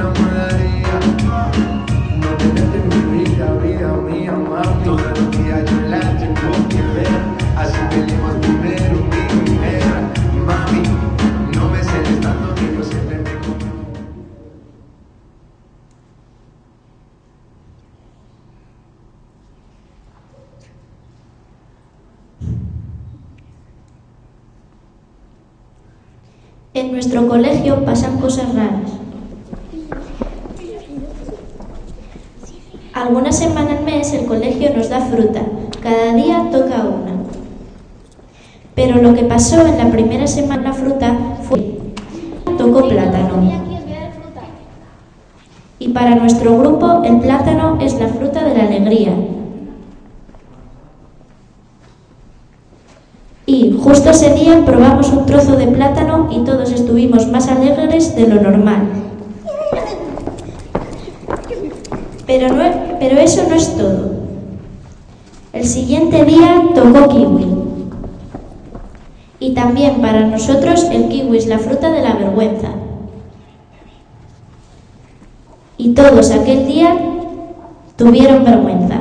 enamoraría. No tenerte en mi vida, vida mía, mami. Todos los días yo la tengo que ver. Así peleemos primero, mi mujer. Mami, no me celes tanto que yo siempre me como. En nuestro colegio pasan cosas raras. Alguna semana al mes el colegio nos da fruta, cada día toca una. Pero lo que pasó en la primera semana la fruta fue tocó plátano. Y para nuestro grupo el plátano es la fruta de la alegría. Y justo ese día probamos un trozo de plátano y todos estuvimos más alegres de lo normal. Pero eso no es todo. El siguiente día tocó kiwi. Y también para nosotros el kiwi es la fruta de la vergüenza. Y todos aquel día tuvieron vergüenza.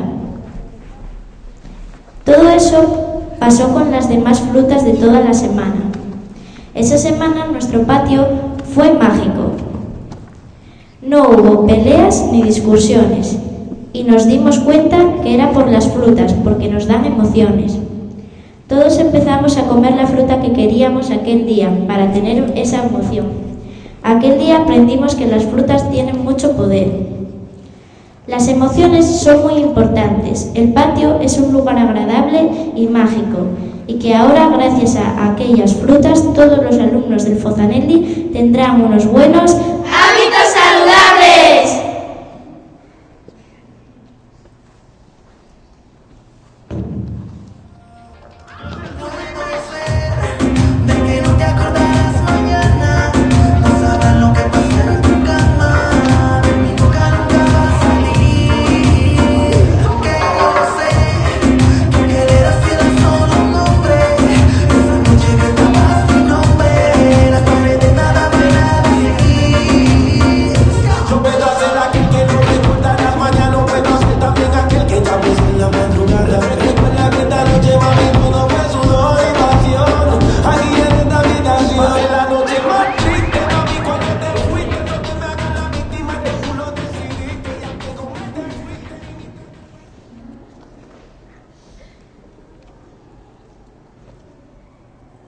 Todo eso pasó con las demás frutas de toda la semana. Esa semana nuestro patio fue mágico. No hubo peleas ni discusiones y nos dimos cuenta que era por las frutas, porque nos dan emociones. Todos empezamos a comer la fruta que queríamos aquel día para tener esa emoción. Aquel día aprendimos que las frutas tienen mucho poder. Las emociones son muy importantes. El patio es un lugar agradable y mágico y que ahora, gracias a aquellas frutas, todos los alumnos del Fozanelli tendrán unos buenos